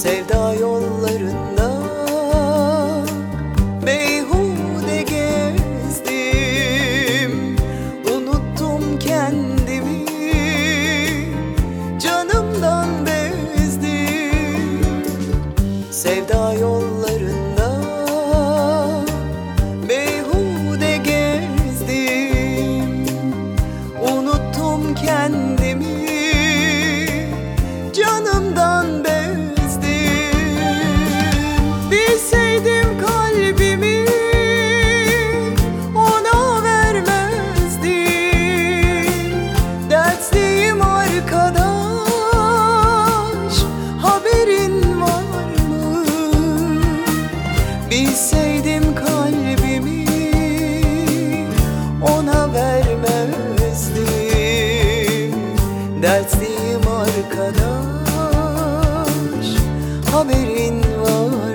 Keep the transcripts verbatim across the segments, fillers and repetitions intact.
Sevda yollarında beyhude gezdim, unuttum kendimi, canımdan bezdim. Sevda yollarında beyhude gezdim, unuttum kendimi, canımdan bezdim. Bilseydim kalbimi ona vermezdim. Dertliyim arkadaş, haberin var mı? Bilseydim kalbimi ona vermezdim. Dertliyim arkadaş, haberin var mı?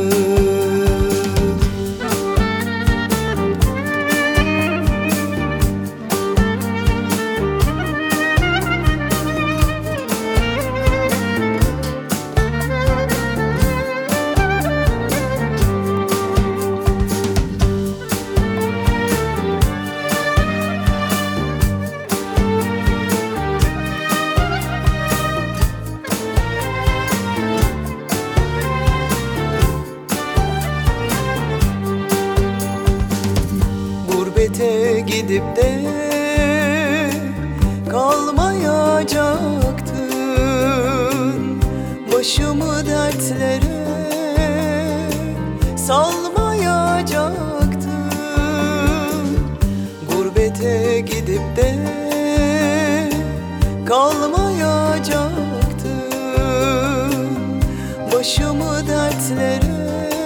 Gurbete gidip de kalmayacaktın, başımı dertlere salmayacaktın. Gurbete gidip de kalmayacaktın, başımı dertlere